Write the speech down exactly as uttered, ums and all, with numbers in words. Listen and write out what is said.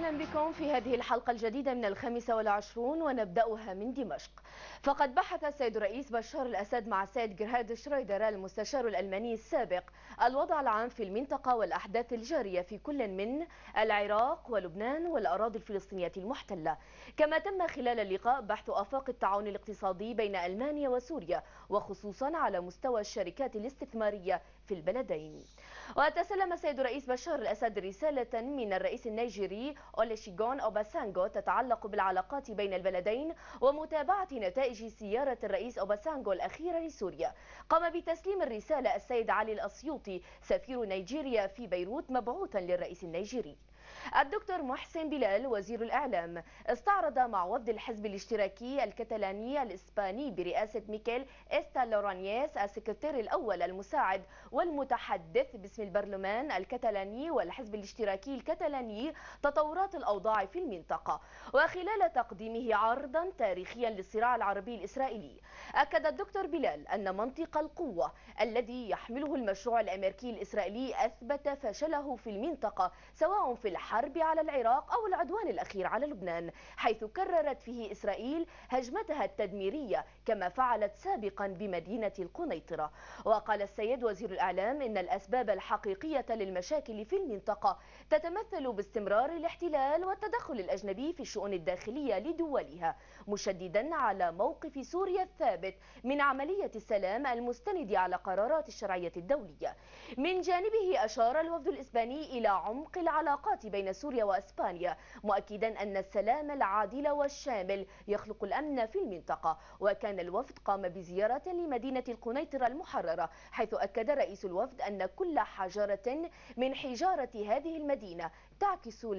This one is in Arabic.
أهلا بكم في هذه الحلقة الجديدة من الخامسة والعشرون ونبدأها من دمشق. فقد بحث السيد الرئيس بشار الأسد مع السيد جيرهارد شرويدر المستشار الألماني السابق الوضع العام في المنطقة والأحداث الجارية في كل من العراق ولبنان والأراضي الفلسطينية المحتلة. كما تم خلال اللقاء بحث آفاق التعاون الاقتصادي بين ألمانيا وسوريا وخصوصا على مستوى الشركات الاستثمارية في البلدين. وتسلم السيد الرئيس بشار الأسد رسالة من الرئيس النيجيري أوليشيغون أوباسانغو تتعلق بالعلاقات بين البلدين ومتابعة نتائج زيارة الرئيس أوباسانغو الأخيرة لسوريا. قام بتسليم الرسالة السيد علي الأسيوطي سفير نيجيريا في بيروت مبعوثا للرئيس النيجيري. الدكتور محسن بلال وزير الإعلام استعرض مع وفد الحزب الاشتراكي الكتالاني الإسباني برئاسة ميكيل إستالورانييس السكرتير الأول المساعد والمتحدث باسم البرلمان الكتالاني والحزب الاشتراكي الكتالاني تطورات الأوضاع في المنطقة. وخلال تقديمه عرضا تاريخيا للصراع العربي الإسرائيلي أكد الدكتور بلال أن منطق القوة الذي يحمله المشروع الأمريكي الإسرائيلي أثبت فشله في المنطقة سواء في الحرب على العراق أو العدوان الأخير على لبنان، حيث كررت فيه إسرائيل هجمتها التدميرية كما فعلت سابقا بمدينة القنيطرة. وقال السيد وزير الإعلام إن الأسباب الحقيقية للمشاكل في المنطقة تتمثل باستمرار الاحتلال والتدخل الأجنبي في الشؤون الداخلية لدولها، مشددا على موقف سوريا الثابت من عملية السلام المستند على قرارات الشرعية الدولية. من جانبه أشار الوفد الإسباني إلى عمق العلاقات بين سوريا وأسبانيا، مؤكدا أن السلام العادل والشامل يخلق الأمن في المنطقة. وكان الوفد قام بزيارة لمدينة القنيطرة المحررة، حيث أكد رئيس الوفد أن كل حجرة من حجارة هذه المدينة تعكس